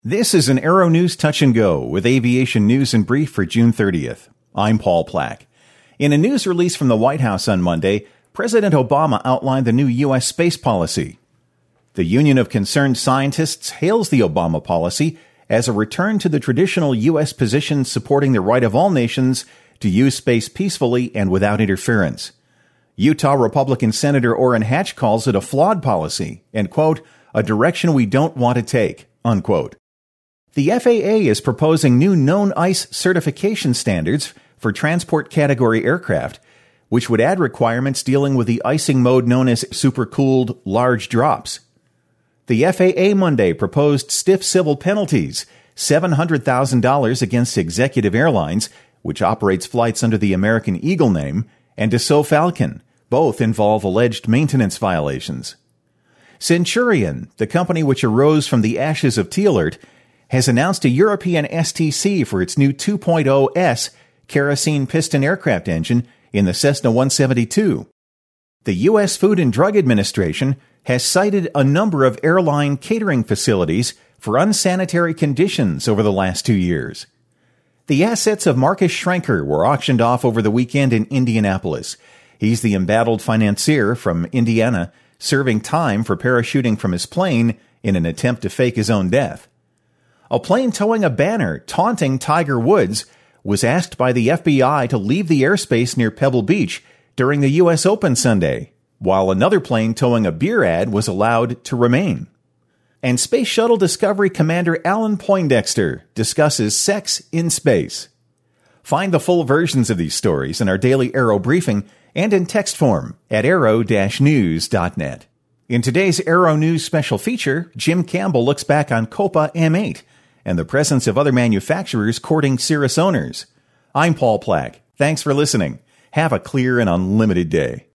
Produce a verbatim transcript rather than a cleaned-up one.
This is an Aero News Touch and Go with aviation news in brief for June thirtieth. I'm Paul Plack. In a news release from the White House on Monday, President Obama outlined the new U S space policy. The Union of Concerned Scientists hails the Obama policy as a return to the traditional U S position supporting the right of all nations to use space peacefully and without interference. Utah Republican Senator Orrin Hatch calls it a flawed policy and, quote, a direction we don't want to take, unquote. The F A A is proposing new known ice certification standards for transport category aircraft, which would add requirements dealing with the icing mode known as supercooled large drops. The F A A Monday proposed stiff civil penalties, seven hundred thousand dollars against Executive Airlines, which operates flights under the American Eagle name, and Dassault Falcon. Both involve alleged maintenance violations. Centurion, the company which arose from the ashes of T-Alert, has announced a European S T C for its new two point oh S kerosene piston aircraft engine in the Cessna one seventy-two. The U S Food and Drug Administration has cited a number of airline catering facilities for unsanitary conditions over the last two years. The assets of Marcus Schrenker were auctioned off over the weekend in Indianapolis. He's the embattled financier from Indiana, serving time for parachuting from his plane in an attempt to fake his own death. A plane towing a banner taunting Tiger Woods was asked by the F B I to leave the airspace near Pebble Beach during the U S Open Sunday, while another plane towing a beer ad was allowed to remain. And Space Shuttle Discovery Commander Alan Poindexter discusses sex in space. Find the full versions of these stories in our daily Aero briefing and in text form at aero dash news dot net. In today's Aero News special feature, Jim Campbell looks back on Copa M eight and the presence of other manufacturers courting Cirrus owners. I'm Paul Plack. Thanks for listening. Have a clear and unlimited day.